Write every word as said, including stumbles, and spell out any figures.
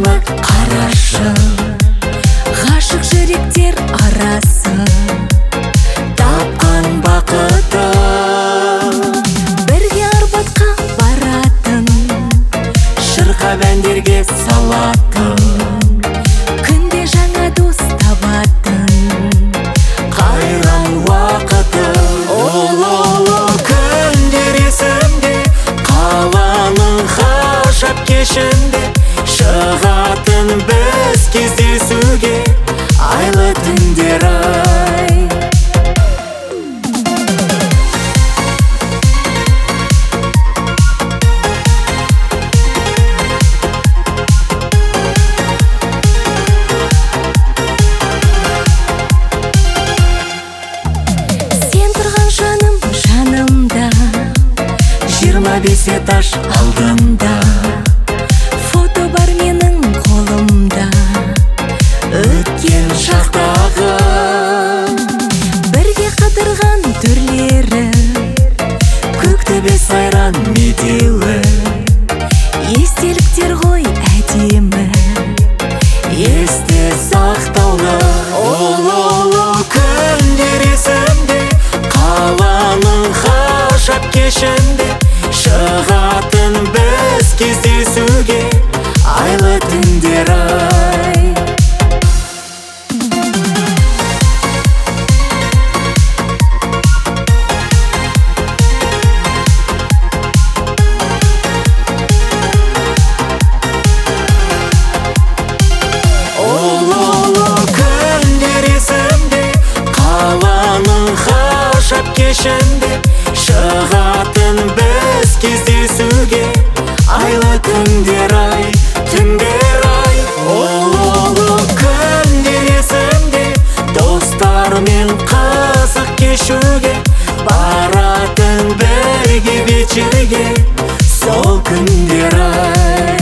жаңа қарашың, ғашық жүректер арасы тапқан бақыты. Бірге Арбатқа баратын, шырқап әндерге салатын, күнде жаңа дос табатын қайран уақыты. Ол-ол-о күндер есімде, қаланың ғажап кешінде шығатын біз кездесуге, айлы түндер ай. Сен тұрған жаным жанымда, жиырма бес этаж алдында, фото бар менің қолымда, өткен шақтағы бірге қыдырған түрлері, көктөбе сайран медеуі, естеліктер ғой әдемі, есте сақтаулы. Ол-ол-о күндер есімде, қаланың ғажап кешінде шығатын біз кездесуге, айлы түндер ай. Ол-ол-о күндер есімде, қаланың ғажап кешінде шығатын біз кездесуге, айлы түндер ай, түндер ай. Ол-ол-о күндер есімде, достармен қызық кешуге, баратын бірге вечерге, сол күндер ай.